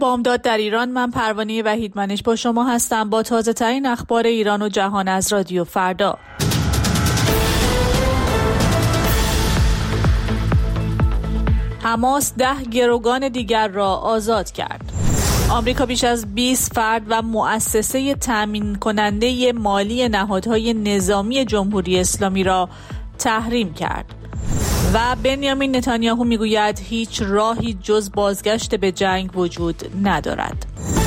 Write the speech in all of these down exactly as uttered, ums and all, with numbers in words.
بامداد در ایران. من پروانه وحیدمنش با شما هستم با تازه ترین اخبار ایران و جهان از رادیو فردا. حماس ده گروگان دیگر را آزاد کرد. آمریکا بیش از بیست فرد و مؤسسه تامین کننده مالی نهادهای نظامی جمهوری اسلامی را تحریم کرد. و بنیامین نتانیاهو میگوید هیچ راهی جز بازگشت به جنگ وجود ندارد.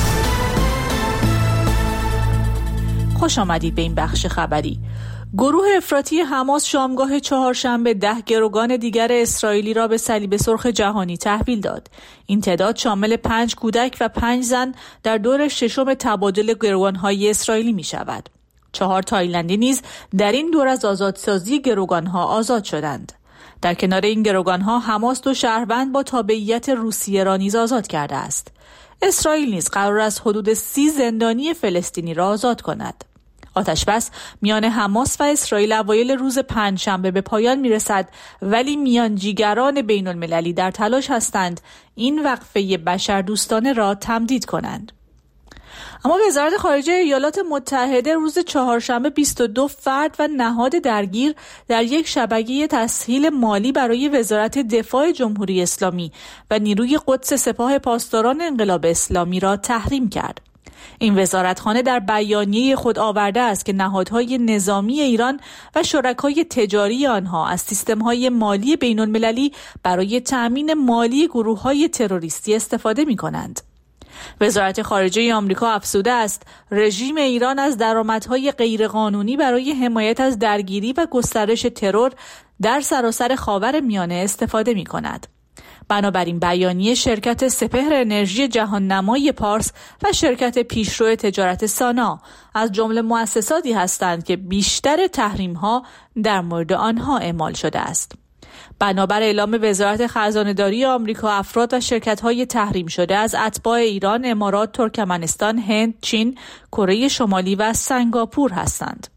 خوش آمدید به این بخش خبری. گروه افراطی حماس شامگاه چهارشنبه ده گروگان دیگر اسرائیلی را به صلیب سرخ جهانی تحویل داد. این تعداد شامل پنج کودک و پنج زن در دور ششم تبادل گروگان‌های اسرائیلی می شود. چهار تایلندی نیز در این دور از آزادسازی گروگان‌ها آزاد شدند. در کنار این گروگان‌ها حماس دو شهروند با تابعیت روسیه را نیز آزاد کرده است. اسرائیل نیز قرار است حدود سی زندانی فلسطینی را آزاد کند. آتشبس میان حماس و اسرائیل اوایل روز پنجشنبه به پایان میرسد، ولی میانجیگران بین المللی در تلاش هستند این وقفه بشردوستانه را تمدید کنند. اما وزارت خارجه ایالات متحده روز چهارشنبه بیست و دو فرد و نهاد درگیر در یک شبکه تسهیل مالی برای وزارت دفاع جمهوری اسلامی و نیروی قدس سپاه پاسداران انقلاب اسلامی را تحریم کرد. این وزارتخانه در بیانیه خود آورده است که نهادهای نظامی ایران و شرکای تجاری آنها از سیستم‌های مالی بین‌المللی برای تأمین مالی گروه‌های تروریستی استفاده می‌کنند. وزارت خارجه آمریکا افزوده است رژیم ایران از درآمدهای غیرقانونی برای حمایت از درگیری و گسترش ترور در سراسر خاورمیانه استفاده می‌کند. بنابراین بیانیه شرکت سپهر انرژی جهان نمای پارس و شرکت پیشرو تجارت سانا از جمله مؤسساتی هستند که بیشتر تحریم‌ها در مورد آنها اعمال شده است. بنابر اعلام وزارت خزانه‌داری آمریکا، افراد و شرکت‌های تحریم شده از اتباع ایران، امارات، ترکمنستان، هند، چین، کره شمالی و سنگاپور هستند.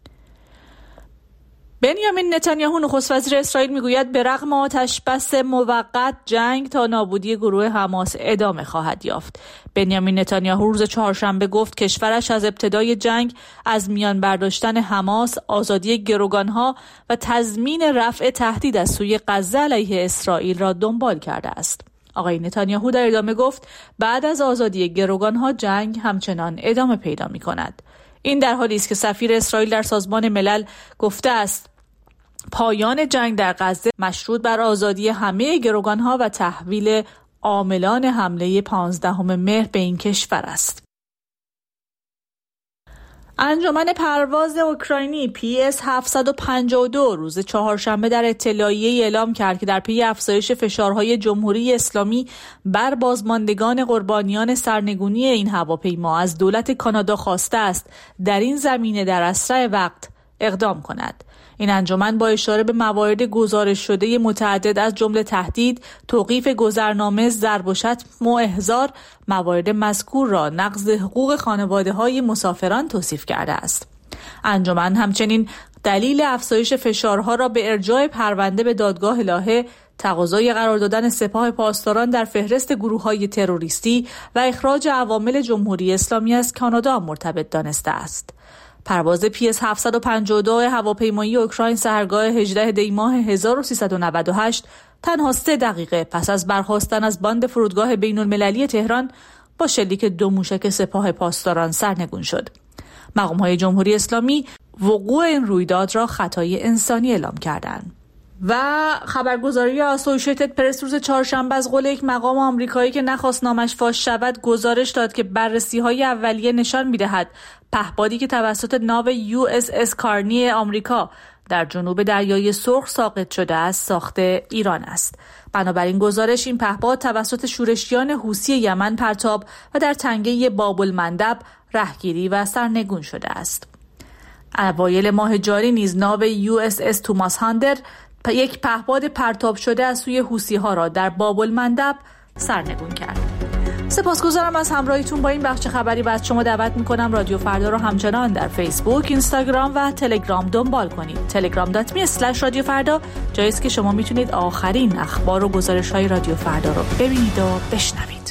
بنیامین نتانیاهو نخست وزیر اسرائیل میگوید به رغم آتشبس موقت جنگ تا نابودی گروه حماس ادامه خواهد یافت. بنیامین نتانیاهو روز چهارشنبه گفت کشورش از ابتدای جنگ از میان برداشتن حماس، آزادی گروگانها و تضمین رفع تهدید از سوی غزه علیه اسرائیل را دنبال کرده است. آقای نتانیاهو در ادامه گفت بعد از آزادی گروگانها جنگ همچنان ادامه پیدا می‌کند. این در حالی است که سفیر اسرائیل در سازمان ملل گفته است پایان جنگ در غزه مشروط بر آزادی همه گروگانها و تحویل عاملان حمله پانزدهم مهر به این کشور است. انجمن پرواز اوکراینی پی اس هفتصد و پنجاه و دو روز چهارشنبه در اطلاعیه‌ای اعلام کرد که در پی افزایش فشارهای جمهوری اسلامی بر بازماندگان قربانیان سرنگونی این هواپیما از دولت کانادا خواسته است در این زمینه در اسرع وقت اقدام کند. این انجمن با اشاره به موارد گزارش شده متعدد از جمله تهدید، توقیف گذرنامه، ضرب و شتم و احضار موارد مذکور را نقض حقوق خانواده‌های مسافران توصیف کرده است. انجمن همچنین دلیل افزایش فشارها را به ارجاع پرونده به دادگاه لاهه، تقاضای قرار دادن سپاه پاسداران در فهرست گروه‌های تروریستی و اخراج عوامل جمهوری اسلامی از کانادا مرتبط دانسته است. پرواز پی اس هفتصد و پنجاه و دو هواپیمایی اوکراین سحرگاه هجدهم دی ماه هزار و سیصد و نود و هشت تنها سه دقیقه پس از برخاستن از باند فرودگاه بین‌المللی تهران با شلیک دو موشک سپاه پاسداران سرنگون شد. مقام‌های جمهوری اسلامی وقوع این رویداد را خطای انسانی اعلام کردند. و خبرگزاری اسوسییتد پرس روز چهارشنبه از قول یک مقام آمریکایی که نخواست نامش فاش شود گزارش داد که بررسی‌های اولیه نشان می‌دهد پهپادی که توسط ناو یو اس اس کارنی آمریکا در جنوب دریای سرخ ساقط شده است ساخت ایران است. بنابراین گزارش این پهپاد توسط شورشیان حوثی یمن پرتاب و در تنگه باب المندب رهگیری و سرنگون شده است. اوایل ماه جاری نیز ناو یو اس اس توماس هاندر یک پهپاد پرتاب شده از سوی حوثی‌ها را در باب المندب سرنگون کرد. سپاسگزارم از همراهیتون با این بخش خبری و از شما دعوت میکنم رادیو فردا رو همچنان در فیسبوک، اینستاگرام و تلگرام دنبال کنید. تلگرام دات می اسلش رادیو فردا جایی است که شما میتونید آخرین اخبار و گزارش‌های رادیو فردا رو ببینید و بشنوید.